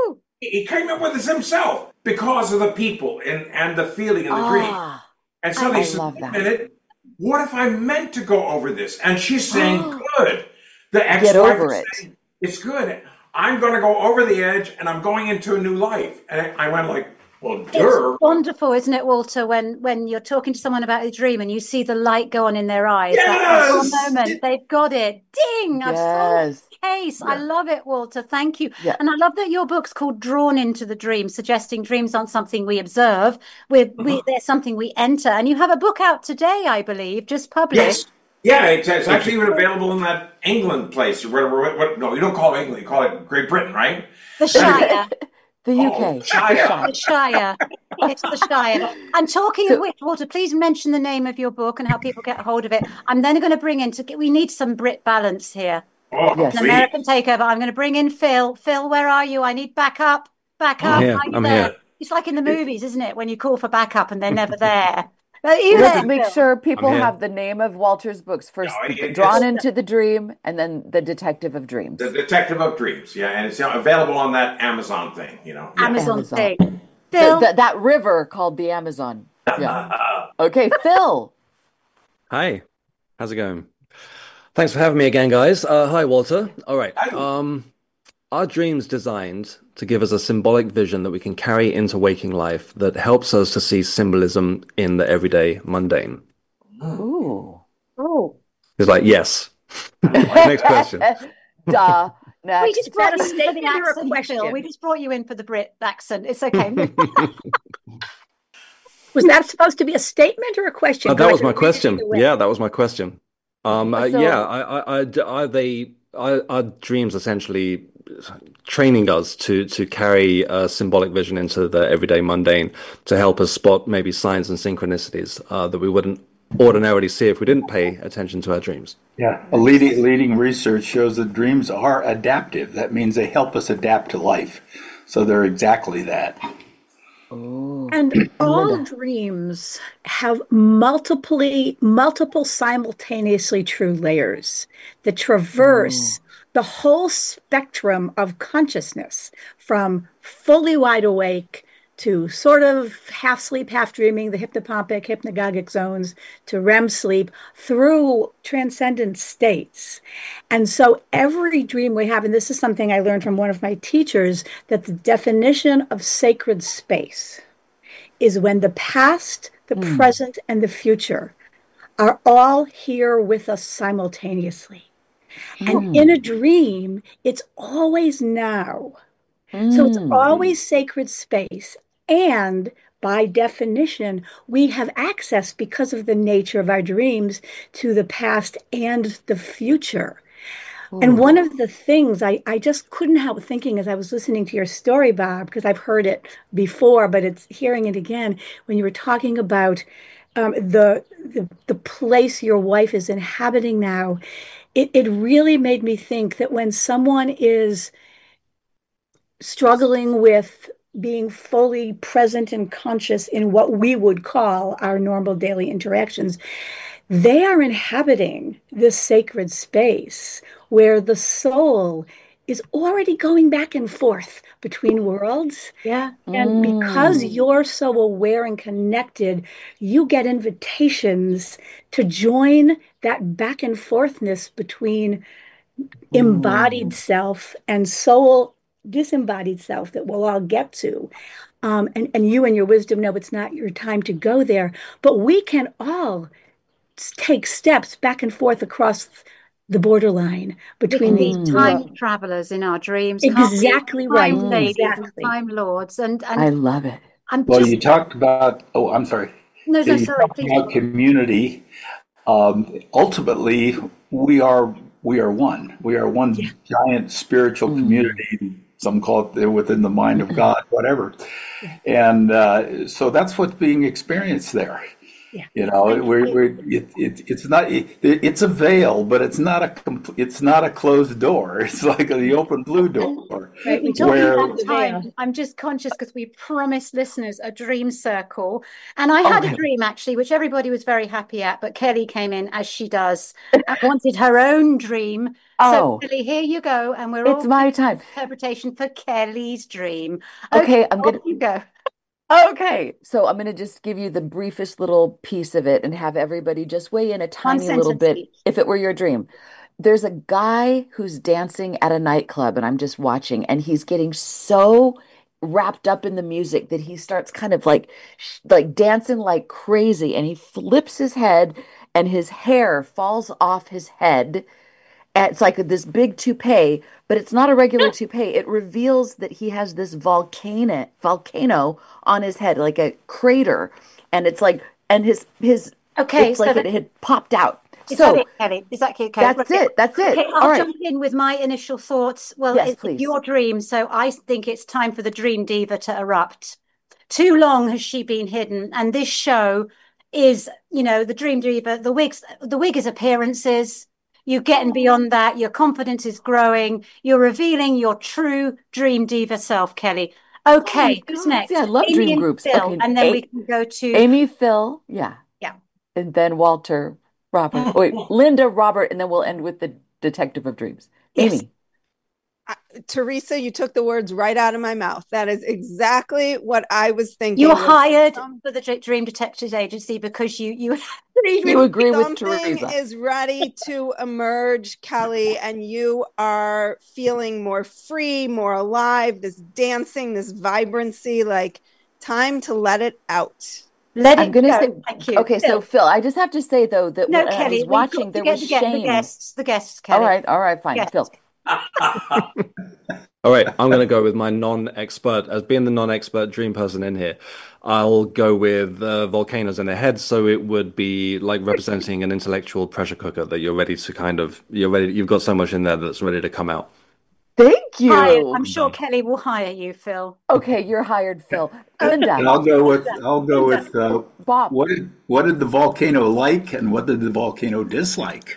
he came up with this himself because of the people and, and the feeling in the ah. dream. And so they said, wait a minute, what if I meant to go over this? And she's saying, good. The ex-wife is saying, it's good. I'm going to go over the edge and I'm going into a new life. And I went like, well, it's wonderful, isn't it, Walter, when, when you're talking to someone about a dream and you see the light go on in their eyes. Yes! That moment, it, they've got it. Ding! Yes. I've solved the case. Yeah. I love it, Walter. Thank you. Yeah. And I love that your book's called Drawn into the Dream, suggesting dreams aren't something we observe. We're, uh-huh. we, they're something we enter. And you have a book out today, I believe, just published. Yes. Yeah, it's, it's actually even available in that England place or whatever. What, what, no, you don't call it England. You call it Great Britain, right? The Shire. The U K. Oh, Shire. The Shire. It's the Shire. And talking So- of which, Walter, please mention the name of your book and how people get a hold of it. I'm then going to bring in, to, we need some Brit balance here. Oh, Yes. An please. American takeover. I'm going to bring in Phil. Phil, where are you? I need backup. Backup. I'm here. Are you I'm there? here. It's like in the movies, isn't it? When you call for backup and they're never there. Are you Let's there, make Phil? sure people I'm here. have the name of Walter's books first. No, it- Drawn it's- into the Dream, and then The Detective of Dreams. The Detective of Dreams, yeah, and it's you know, available on that Amazon thing, you know. Yeah. Amazon, Amazon. thing. The- Phil, the- that river called the Amazon. Yeah. Okay, Phil. Hi, how's it going? Thanks for having me again, guys. Uh, hi, Walter. All right. Hi. Um, our dreams designed to give us a symbolic vision that we can carry into waking life that helps us to see symbolism in the everyday mundane. Ooh. oh, It's like, yes. Next question. Duh. we Next. just Is that brought a you in for the statement or a accent, Phil. question? We just brought you in for the Brit accent. It's okay. Was that supposed to be a statement or a question? Uh, Go that was ahead, my read it question. either way. Yeah, that was my question. Um, uh, So- yeah, I, I, I, are they, are, are dreams essentially training us to to carry a symbolic vision into the everyday mundane to help us spot maybe signs and synchronicities uh, that we wouldn't ordinarily see if we didn't pay attention to our dreams? Yeah, a leading leading research shows that dreams are adaptive. That means they help us adapt to life. So they're exactly that. And all dreams have multiply, multiple simultaneously true layers that traverse the whole spectrum of consciousness, from fully wide awake to sort of half sleep, half dreaming, the hypnopompic, hypnagogic zones, to R E M sleep, through transcendent states. And so every dream we have, and this is something I learned from one of my teachers, that the definition of sacred space is when the past, the present, and the future are all here with us simultaneously. And in a dream, it's always now. So it's always sacred space. And by definition, we have access, because of the nature of our dreams, to the past and the future. And one of the things I, I just couldn't help thinking as I was listening to your story, Bob, because I've heard it before, but it's hearing it again, when you were talking about um, the, the the place your wife is inhabiting now, it, it really made me think that when someone is struggling with being fully present and conscious in what we would call our normal daily interactions, they are inhabiting this sacred space where the soul is already going back and forth between worlds. Yeah. And because you're so aware and connected, you get invitations to join that back and forthness between embodied self and soul, disembodied self, that we'll all get to. Um, and, and you and your wisdom know it's not your time to go there, but we can all take steps back and forth across the borderline We between can these be two time worlds. travelers in our dreams. can't we? Exactly right. Time ladies Exactly. and time lords. And, and I love it. I'm Well, just, you talked about, oh, I'm sorry. no, no, You sorry, talked please. about community. Um, ultimately, we are we are one. We are one giant spiritual community. Some call it within the mind of God, whatever. And uh, so that's what's being experienced there. Yeah. You know, we're, we're it, it, it's not it, it's a veil, but it's not a compl- it's not a closed door. It's like the open blue door. Right. We We're talked talking where- about about the time. veil. I'm just conscious because we promised listeners a dream circle. And I had Okay. a dream actually, which everybody was very happy at, but Kelly came in as she does and wanted her own dream. So Oh. Kelly, here you go. And we're It's all my time. interpretation for Kelly's dream. Okay, I'm off gonna- you go. Okay, so I'm going to just give you the briefest little piece of it and have everybody just weigh in a tiny little sentence bit each. if it were your dream. There's a guy who's dancing at a nightclub, and I'm just watching, and he's getting so wrapped up in the music that he starts kind of like sh- like dancing like crazy, and he flips his head and his hair falls off his head. And it's like this big toupee, but it's not a regular toupee. It reveals that he has this volcano volcano on his head, like a crater, and it's like, and his his Okay, it's so like that- it had popped out. Is So that it, Kelly? Is that okay? that's Okay. it. That's it. Okay, I'll All right. jump in with my initial thoughts. Well, Yes, it's please. your dream, so I think it's time for the dream diva to erupt. too long has she been hidden. And this show is, you know, the Dream Diva, the wigs, the wig is appearances. You're getting beyond that. Your confidence is growing. You're revealing your true Dream Diva self, Kelly. Okay, Oh who's my next? gosh, yeah, I love Amy dream and groups. Phil, Okay, and then A- we can go to Amy, Phil, yeah, yeah. and then Walter, Robert. Wait, Linda, Robert, and then we'll end with the Detective of Dreams. Yes. Amy. I, Teresa, you took the words right out of my mouth. That is exactly what I was thinking. You were was hired some- for the Dr- Dream Detectives Agency because you you You agree with something Teresa. is ready to emerge, Kelly, and you are feeling more free, more alive, this dancing, this vibrancy, like time to let it out. let I'm it gonna go. say, Thank you. okay, so Phil. Phil, I just have to say though that No, when I Kelly, was we've watching, got there to get was the, get the shame. guests, the guests, All Kelly. right, all right, fine, Yes. Phil. All right, I'm going to go with my non-expert. As being the non-expert dream person in here, I'll go with uh, volcanoes in the head. So it would be like representing an intellectual pressure cooker that you're ready to kind of, you're ready, you've got so much in there that's ready to come out. Thank you. Hired. I'm sure Kelly will hire you, Phil. Okay, you're hired, Phil. Linda. I'll go with I'll go with uh, Bob. what did what did the volcano like and what did the volcano dislike?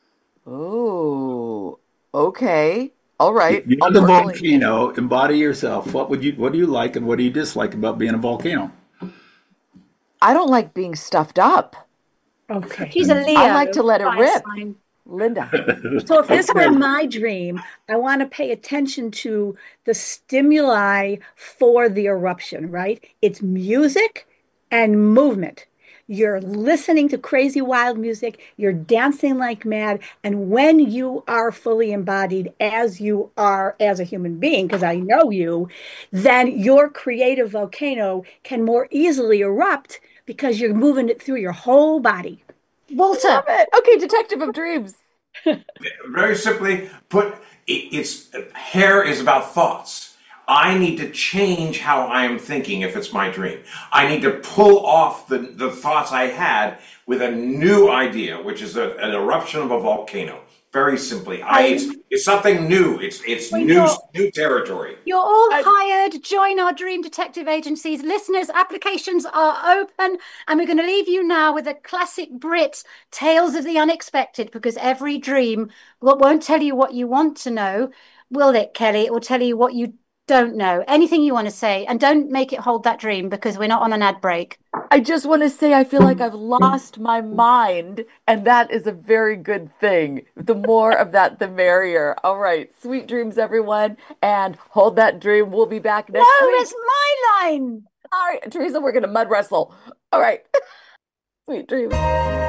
Oh, okay. All right. You're I'll the personally- volcano. Embody yourself. What would you what do you like and what do you dislike about being a volcano? I don't like being stuffed up. Okay. She's a Leo. I like to let it fire rip. sign. Linda. So if this were my dream, I want to pay attention to the stimuli for the eruption, right? It's music and movement. You're listening to crazy wild music, you're dancing like mad, and when you are fully embodied as you are as a human being, because I know you, then your creative volcano can more easily erupt because you're moving it through your whole body. Walter. Love it. Okay, Detective of Dreams. Very simply put, it, it's hair is about thoughts. I need to change how I am thinking if it's my dream. I need to pull off the, the thoughts I had with a new idea, which is a, an eruption of a volcano. Very simply, I, it's, it's something new. It's it's Well, new you're- new territory. You're all hired. Join our Dream Detective agencies. Listeners, applications are open. And we're going to leave you now with a classic Brit Tales of the Unexpected, because every dream will- won't tell you what you want to know, will it, Kelly? It will tell you what you don't know. Anything you want to say. And don't make it hold that dream because we're not on an ad break. I just want to say I feel like I've lost my mind, and that is a very good thing. The more of that, the merrier. All right, sweet dreams, everyone, and hold that dream. We'll be back next No, week. it's my line. All right, Teresa, we're going to mud wrestle. All right, sweet dreams.